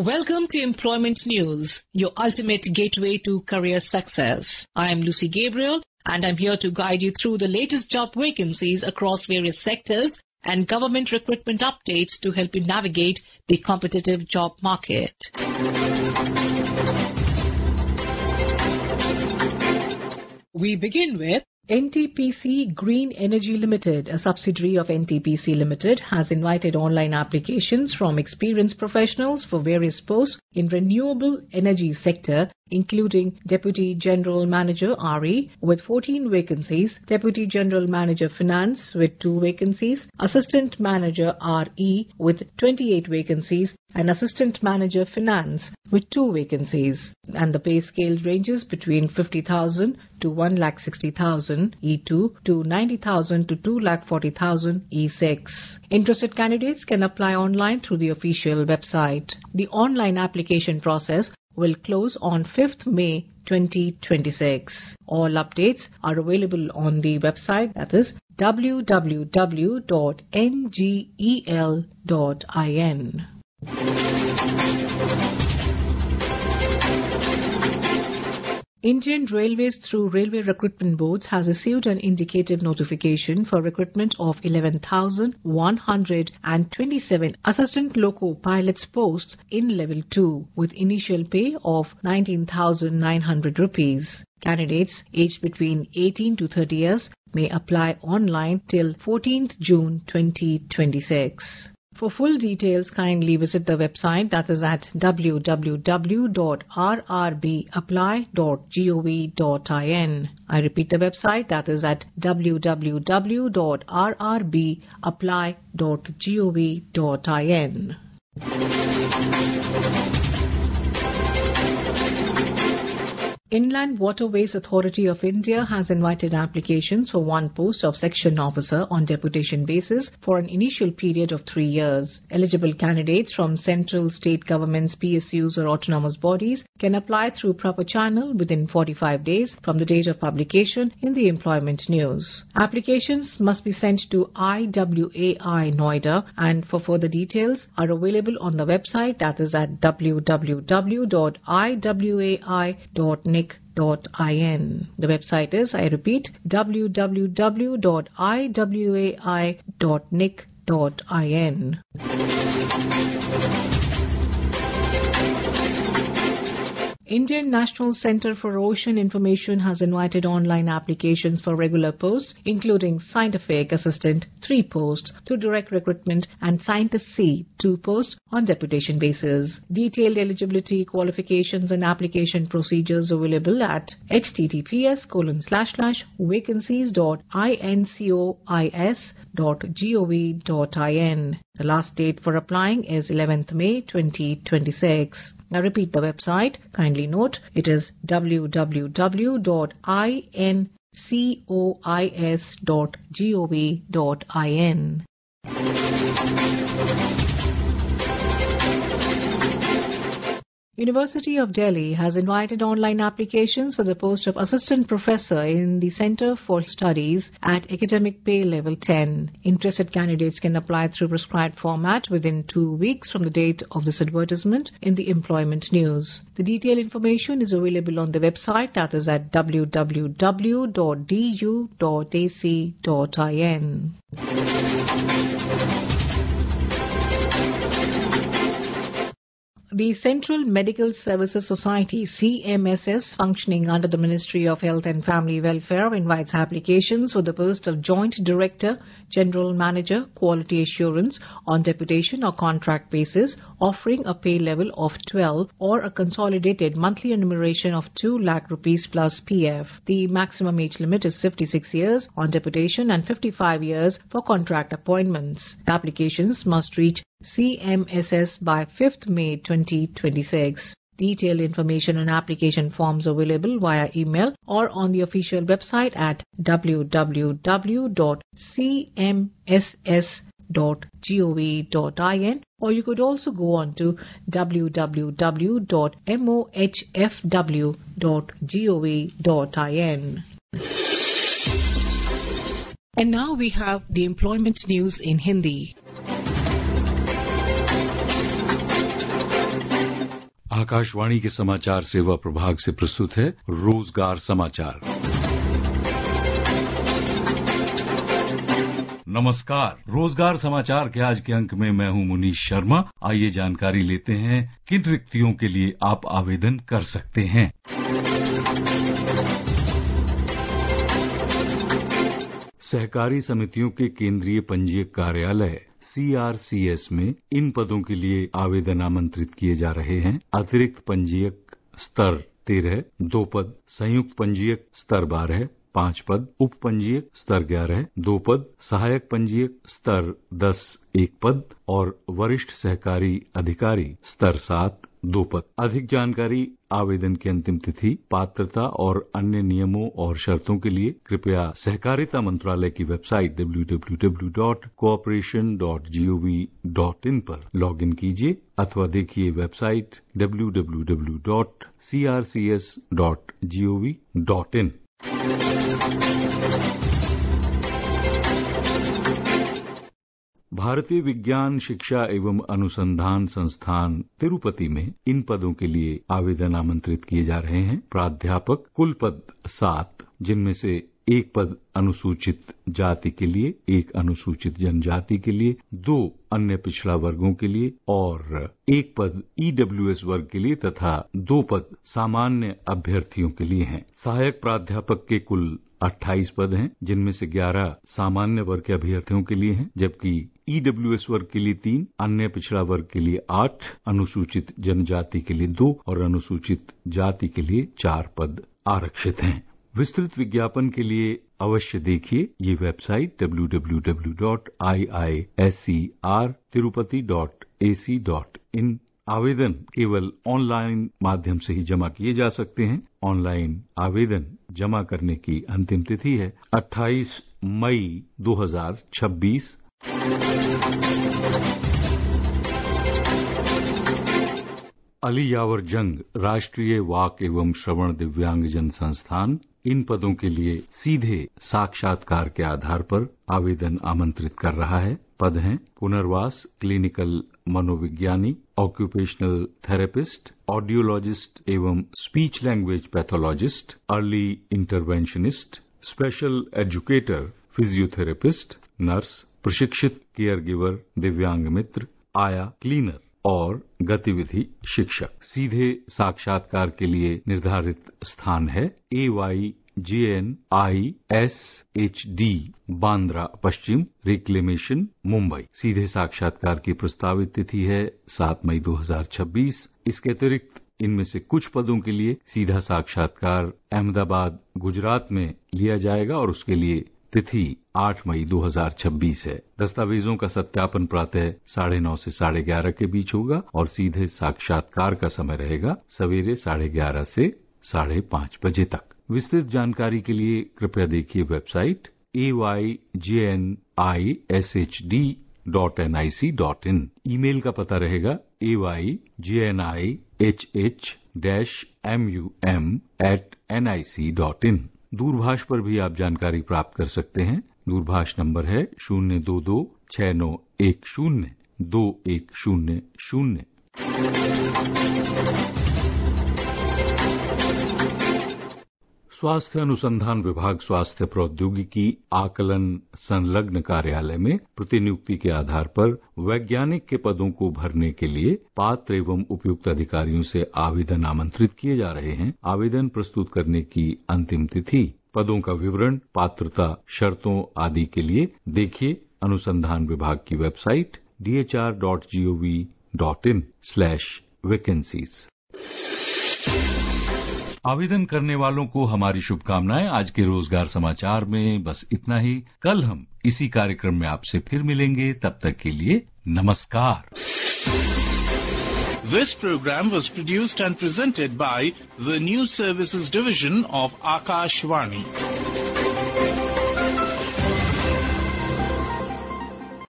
Welcome to Employment News, your ultimate gateway to career success. I am Lucy Gabriel and I'm here to guide you through the latest job vacancies across various sectors and government recruitment updates to help you navigate the competitive job market. We begin with NTPC Green Energy Limited, a subsidiary of NTPC Limited, has invited online applications from experienced professionals for various posts in renewable energy sector, including Deputy General Manager RE with 14 vacancies, Deputy General Manager Finance with 2 vacancies, Assistant Manager RE with 28 vacancies, and Assistant Manager Finance with 2 vacancies. And the pay scale ranges between 50,000 to 1,60,000 E2 to 90,000 to 2,40,000 E6. Interested candidates can apply online through the official website. The online application process will close on 5th May 2026. All updates are available on the website, that is www.ngel.in. Indian Railways through Railway Recruitment Boards has issued an indicative notification for recruitment of 11,127 assistant loco pilots posts in level 2 with initial pay of 19,900 rupees. Candidates aged between 18 to 30 years may apply online till 14th June 2026. For full details, kindly visit the website, that is at www.rrbapply.gov.in. I repeat the website, that is at www.rrbapply.gov.in. Inland Waterways Authority of India has invited applications for one post of section officer on deputation basis for an initial period of 3 years. Eligible candidates from central, state governments, PSUs or autonomous bodies can apply through proper channel within 45 days from the date of publication in the Employment News. Applications must be sent to IWAI Noida, and for further details are available on the website, that is at www.iwai.nic.in. The website is, I repeat, www.iwai.nic.in. Indian National Centre for Ocean Information has invited online applications for regular posts, including Scientific Assistant 3 posts through direct recruitment and Scientist C 2 posts on deputation basis. Detailed eligibility, qualifications and application procedures available at https://vacancies.incois.gov.in. The last date for applying is 11th May 2026. Now repeat the website. Kindly note, it is www.incois.gov.in. University of Delhi has invited online applications for the post of Assistant Professor in the Centre for Studies at Academic Pay Level 10. Interested candidates can apply through prescribed format within 2 weeks from the date of this advertisement in the Employment News. The detailed information is available on the website, that is at www.du.ac.in. The Central Medical Services Society, CMSS, functioning under the Ministry of Health and Family Welfare, invites applications for the post of Joint Director, General Manager, Quality Assurance on deputation or contract basis, offering a pay level of 12 or a consolidated monthly remuneration of 2 lakh rupees plus PF. The maximum age limit is 56 years on deputation and 55 years for contract appointments. Applications must reach CMSS by 5th May 2026. Detailed information and application forms available via email or on the official website at www.cmss.gov.in, or you could also go on to www.mohfw.gov.in. And now we have the employment news in Hindi. Akashvani के समाचार सेवा प्रभाग से प्रस्तुत है रोजगार समाचार। नमस्कार, रोजगार समाचार के आज के अंक में मैं हूं मुनीश शर्मा। आइए जानकारी लेते हैं किन रिक्तियों के लिए आप आवेदन कर सकते हैं। सहकारी समितियों के केंद्रीय पंजीयक कार्यालय CRCS में इन पदों के लिए आवेदन आमंत्रित किए जा रहे हैं। अतिरिक्त पंजीयक स्तर 13 2 पद, संयुक्त पंजीयक स्तर 12 5 पद, उप पंजीयक स्तर 11 2 पद, सहायक पंजीयक स्तर 10 1 पद और वरिष्ठ सहकारी अधिकारी स्तर 7 2 पद। अधिक जानकारी, आवेदन की अंतिम तिथि, पात्रता और अन्य नियमों और शर्तों के लिए कृपया सहकारिता मंत्रालय की वेबसाइट www.cooperation.gov.in पर लॉगिन कीजिए अथवा देखिए वेबसाइट www.crcs.gov.in। भारतीय विज्ञान शिक्षा एवं अनुसंधान संस्थान तिरुपति में इन पदों के लिए आवेदन आमंत्रित किए जा रहे हैं। प्राध्यापक, कुल पद 7, जिनमें से 1 पद अनुसूचित जाति के लिए, 1 अनुसूचित जनजाति के लिए, 2 अन्य पिछड़ा वर्गों के लिए और 1 पद EWS वर्ग के लिए तथा 2 पद सामान्य अभ्यर्थियों के लिए हैं। सहायक प्राध्यापक के कुल 28 पद हैं, जिनमें से 11 सामान्य वर्ग के अभ्यर्थियों के लिए हैं, जबकि EWS वर्ग के लिए 3, अन्य पिछड़ा वर्ग के लिए 8, अनुसूचित जनजाति के लिए 2 और अनुसूचित जाति के लिए 4 पद आरक्षित हैं। विस्तृत विज्ञापन के लिए अवश्य देखिए ये वेबसाइट www.iiscrtirupati.ac.in। आवेदन केवल ऑनलाइन माध्यम से ही जमा किए जा सकते हैं। ऑनलाइन आवेदन जमा करने की अंतिम तिथि है 28 मई 2026। अली यावर जंग राष्ट्रीय वाक एवं श्रवण दिव्यांगजन संस्थान इन पदों के लिए सीधे साक्षात्कार के आधार पर आवेदन आमंत्रित कर रहा है। पद हैं पुनर्वास क्लिनिकल मनोविज्ञानी, ऑक्यूपेशनल थेरेपिस्ट, ऑडियोलॉजिस्ट एवं speech language pathologist, early interventionist, special educator, physiotherapist, nurse, प्रशिक्षित केयर गिवर, दिव्यांग मित्र, आया क्लीनर और गतिविधि शिक्षक। सीधे साक्षात्कार के लिए निर्धारित स्थान है AYJNISHD बांद्रा पश्चिम, रिक्लेमेशन, मुंबई। सीधे साक्षात्कार की प्रस्तावित तिथि है 7 मई 2026। इसके अतिरिक्त इनमें से कुछ पदों के लिए सीधा साक्षात्कार अहमदाबाद, गुजरात में लिया जाएगा और उसके लिए तिथि 8 मई 2026 है। दस्तावेजों का सत्यापन प्रातः 9:30 से 11:30 के बीच होगा और सीधे साक्षात्कार का समय रहेगा सवेरे 11:30 से 5:30 बजे तक। विस्तृत जानकारी के लिए कृपया देखिए वेबसाइट ayjnishd.nic.in। ईमेल का पता रहेगा ayjnihmm@nic.in। दूरभाष पर भी आप जानकारी प्राप्त कर सकते हैं। दूरभाष नंबर है 02269102100। स्वास्थ्य अनुसंधान विभाग स्वास्थ्य प्रौद्योगिकी आकलन संलग्न कार्यालय में प्रतिनियुक्ति के आधार पर वैज्ञानिक के पदों को भरने के लिए पात्र एवं उपयुक्त अधिकारियों से आवेदन आमंत्रित किए जा रहे हैं। आवेदन प्रस्तुत करने की अंतिम तिथि, पदों का विवरण, पात्रता, शर्तों आदि के लिए देखिए अनुसंधान विभाग की वेबसाइट dhr.gov.in/vacancies। आवेदन करने वालों को हमारी शुभकामनाएं। आज के रोजगार समाचार में बस इतना ही। कल हम इसी कार्यक्रम में आपसे फिर मिलेंगे। तब तक के लिए नमस्कार। This program was produced and presented by the News Services Division of Akashvani.